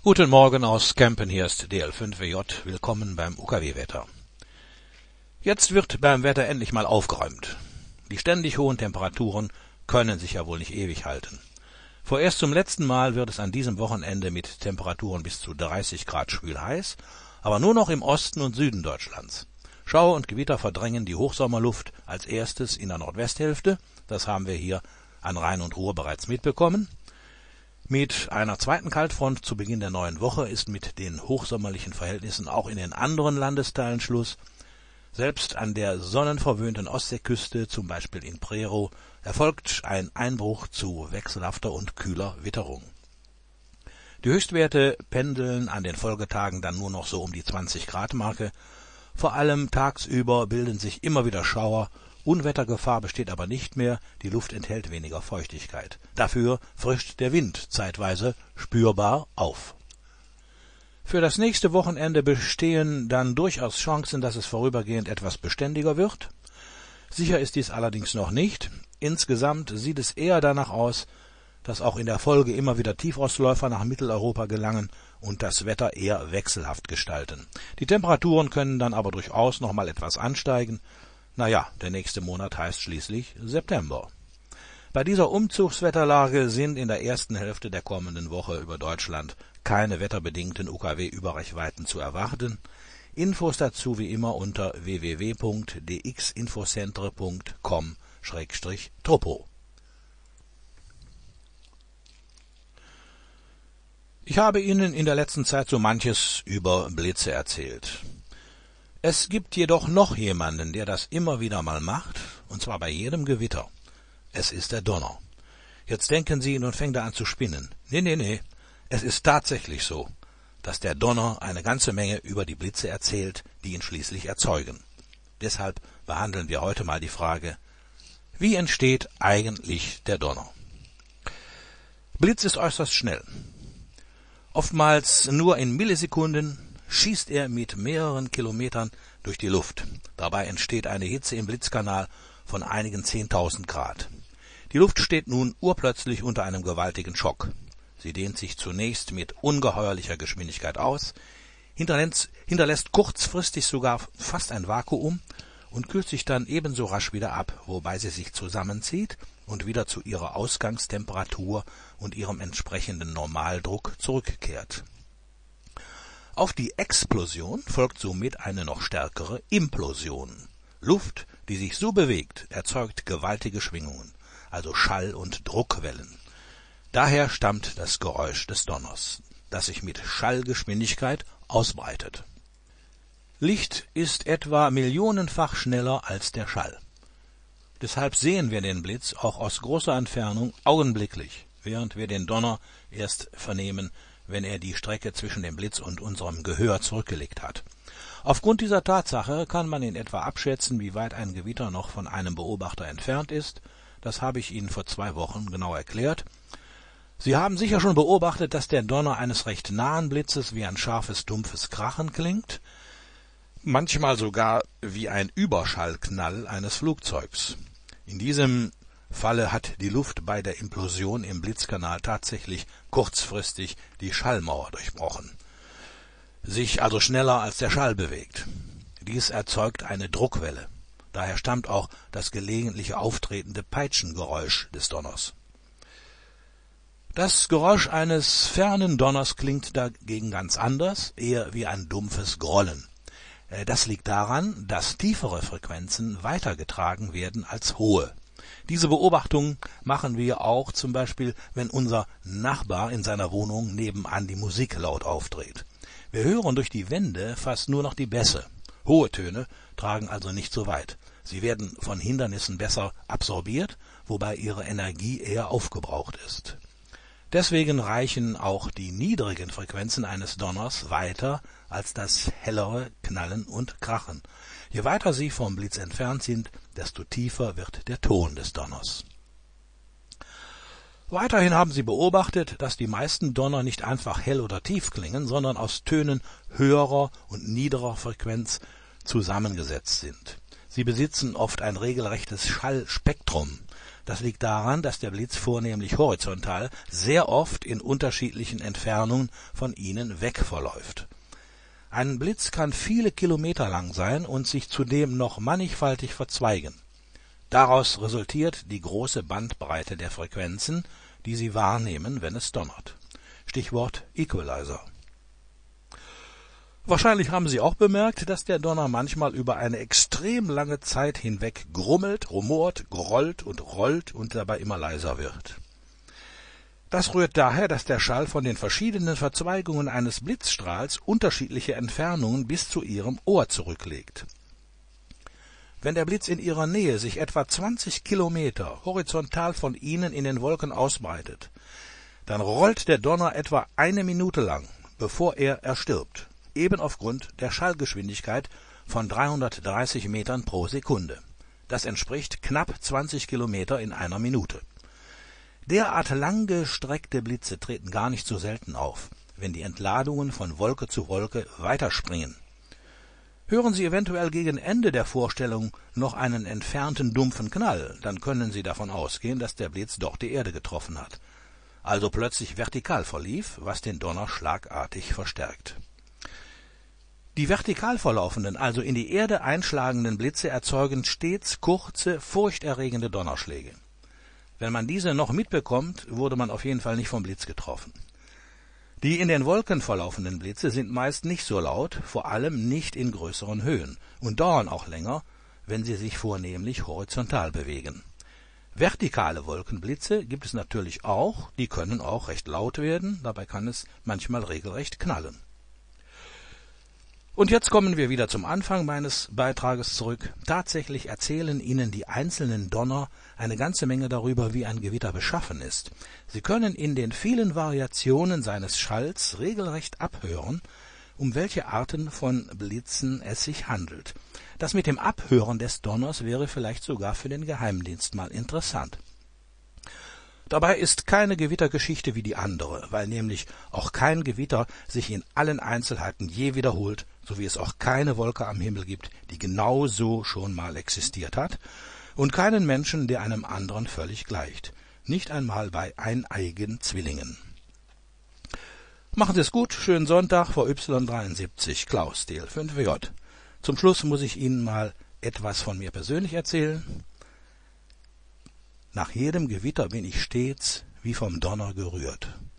Guten Morgen aus Kempen, hier ist DL5WJ. Willkommen beim UKW-Wetter. Jetzt wird beim Wetter endlich mal aufgeräumt. Die ständig hohen Temperaturen können sich ja wohl nicht ewig halten. Vorerst zum letzten Mal wird es an diesem Wochenende mit Temperaturen bis zu 30 Grad schwül heiß, aber nur noch im Osten und Süden Deutschlands. Schauer und Gewitter verdrängen die Hochsommerluft als erstes in der Nordwesthälfte. Das haben wir hier an Rhein und Ruhr bereits mitbekommen. Mit einer zweiten Kaltfront zu Beginn der neuen Woche ist mit den hochsommerlichen Verhältnissen auch in den anderen Landesteilen Schluss. Selbst an der sonnenverwöhnten Ostseeküste, zum Beispiel in Prerow, erfolgt ein Einbruch zu wechselhafter und kühler Witterung. Die Höchstwerte pendeln an den Folgetagen dann nur noch so um die 20-Grad-Marke. Vor allem tagsüber bilden sich immer wieder Schauer. Unwettergefahr besteht aber nicht mehr, die Luft enthält weniger Feuchtigkeit. Dafür frischt der Wind zeitweise spürbar auf. Für das nächste Wochenende bestehen dann durchaus Chancen, dass es vorübergehend etwas beständiger wird. Sicher ist dies allerdings noch nicht. Insgesamt sieht es eher danach aus, dass auch in der Folge immer wieder Tiefostläufer nach Mitteleuropa gelangen und das Wetter eher wechselhaft gestalten. Die Temperaturen können dann aber durchaus noch mal etwas ansteigen. Naja, der nächste Monat heißt schließlich September. Bei dieser Umzugswetterlage sind in der ersten Hälfte der kommenden Woche über Deutschland keine wetterbedingten UKW-Überreichweiten zu erwarten. Infos dazu wie immer unter www.dxinfocentre.com/topo. Ich habe Ihnen in der letzten Zeit so manches über Blitze erzählt. Es gibt jedoch noch jemanden, der das immer wieder mal macht, und zwar bei jedem Gewitter. Es ist der Donner. Jetzt denken Sie, nun fängt er an zu spinnen. Nee. Es ist tatsächlich so, dass der Donner eine ganze Menge über die Blitze erzählt, die ihn schließlich erzeugen. Deshalb behandeln wir heute mal die Frage, wie entsteht eigentlich der Donner? Blitz ist äußerst schnell. Oftmals nur in Millisekunden schießt er mit mehreren Kilometern durch die Luft. Dabei entsteht eine Hitze im Blitzkanal von einigen 10.000 Grad. Die Luft steht nun urplötzlich unter einem gewaltigen Schock. Sie dehnt sich zunächst mit ungeheuerlicher Geschwindigkeit aus, hinterlässt kurzfristig sogar fast ein Vakuum und kühlt sich dann ebenso rasch wieder ab, wobei sie sich zusammenzieht und wieder zu ihrer Ausgangstemperatur und ihrem entsprechenden Normaldruck zurückkehrt. Auf die Explosion folgt somit eine noch stärkere Implosion. Luft, die sich so bewegt, erzeugt gewaltige Schwingungen, also Schall- und Druckwellen. Daher stammt das Geräusch des Donners, das sich mit Schallgeschwindigkeit ausbreitet. Licht ist etwa millionenfach schneller als der Schall. Deshalb sehen wir den Blitz auch aus großer Entfernung augenblicklich, während wir den Donner erst vernehmen, wenn er die Strecke zwischen dem Blitz und unserem Gehör zurückgelegt hat. Aufgrund dieser Tatsache kann man in etwa abschätzen, wie weit ein Gewitter noch von einem Beobachter entfernt ist. Das habe ich Ihnen vor 2 Wochen genau erklärt. Sie haben sicher schon beobachtet, dass der Donner eines recht nahen Blitzes wie ein scharfes, dumpfes Krachen klingt, manchmal sogar wie ein Überschallknall eines Flugzeugs. In diesem Falle hat die Luft bei der Implosion im Blitzkanal tatsächlich kurzfristig die Schallmauer durchbrochen, sich also schneller als der Schall bewegt. Dies erzeugt eine Druckwelle. Daher stammt auch das gelegentliche auftretende Peitschengeräusch des Donners. Das Geräusch eines fernen Donners klingt dagegen ganz anders, eher wie ein dumpfes Grollen. Das liegt daran, dass tiefere Frequenzen weitergetragen werden als hohe. Diese Beobachtung machen wir auch zum Beispiel, wenn unser Nachbar in seiner Wohnung nebenan die Musik laut aufdreht. Wir hören durch die Wände fast nur noch die Bässe. Hohe Töne tragen also nicht so weit. Sie werden von Hindernissen besser absorbiert, wobei ihre Energie eher aufgebraucht ist. Deswegen reichen auch die niedrigen Frequenzen eines Donners weiter als das hellere Knallen und Krachen. Je weiter sie vom Blitz entfernt sind, desto tiefer wird der Ton des Donners. Weiterhin haben Sie beobachtet, dass die meisten Donner nicht einfach hell oder tief klingen, sondern aus Tönen höherer und niederer Frequenz zusammengesetzt sind. Sie besitzen oft ein regelrechtes Schallspektrum. Das liegt daran, dass der Blitz vornehmlich horizontal sehr oft in unterschiedlichen Entfernungen von ihnen weg verläuft. Ein Blitz kann viele Kilometer lang sein und sich zudem noch mannigfaltig verzweigen. Daraus resultiert die große Bandbreite der Frequenzen, die Sie wahrnehmen, wenn es donnert. Stichwort Equalizer. Wahrscheinlich haben Sie auch bemerkt, dass der Donner manchmal über eine extrem lange Zeit hinweg grummelt, rumort, grollt und dabei immer leiser wird. Das rührt daher, dass der Schall von den verschiedenen Verzweigungen eines Blitzstrahls unterschiedliche Entfernungen bis zu Ihrem Ohr zurücklegt. Wenn der Blitz in Ihrer Nähe sich etwa 20 Kilometer horizontal von Ihnen in den Wolken ausbreitet, dann rollt der Donner etwa 1 Minute lang, bevor er erstirbt, eben aufgrund der Schallgeschwindigkeit von 330 Metern pro Sekunde. Das entspricht knapp 20 Kilometer in 1 Minute. Derart langgestreckte Blitze treten gar nicht so selten auf, wenn die Entladungen von Wolke zu Wolke weiterspringen. Hören Sie eventuell gegen Ende der Vorstellung noch einen entfernten dumpfen Knall, dann können Sie davon ausgehen, dass der Blitz doch die Erde getroffen hat, also plötzlich vertikal verlief, was den Donner schlagartig verstärkt. Die vertikal verlaufenden, also in die Erde einschlagenden Blitze erzeugen stets kurze, furchterregende Donnerschläge. Wenn man diese noch mitbekommt, wurde man auf jeden Fall nicht vom Blitz getroffen. Die in den Wolken verlaufenden Blitze sind meist nicht so laut, vor allem nicht in größeren Höhen und dauern auch länger, wenn sie sich vornehmlich horizontal bewegen. Vertikale Wolkenblitze gibt es natürlich auch, die können auch recht laut werden, dabei kann es manchmal regelrecht knallen. Und jetzt kommen wir wieder zum Anfang meines Beitrages zurück. Tatsächlich erzählen Ihnen die einzelnen Donner eine ganze Menge darüber, wie ein Gewitter beschaffen ist. Sie können in den vielen Variationen seines Schalls regelrecht abhören, um welche Arten von Blitzen es sich handelt. Das mit dem Abhören des Donners wäre vielleicht sogar für den Geheimdienst mal interessant. Dabei ist keine Gewittergeschichte wie die andere, weil nämlich auch kein Gewitter sich in allen Einzelheiten je wiederholt, so wie es auch keine Wolke am Himmel gibt, die genau so schon mal existiert hat, und keinen Menschen, der einem anderen völlig gleicht, nicht einmal bei eineigen Zwillingen. Machen Sie es gut, schönen Sonntag, VY73, Klaus, DL5J. Zum Schluss muss ich Ihnen mal etwas von mir persönlich erzählen. Nach jedem Gewitter bin ich stets wie vom Donner gerührt.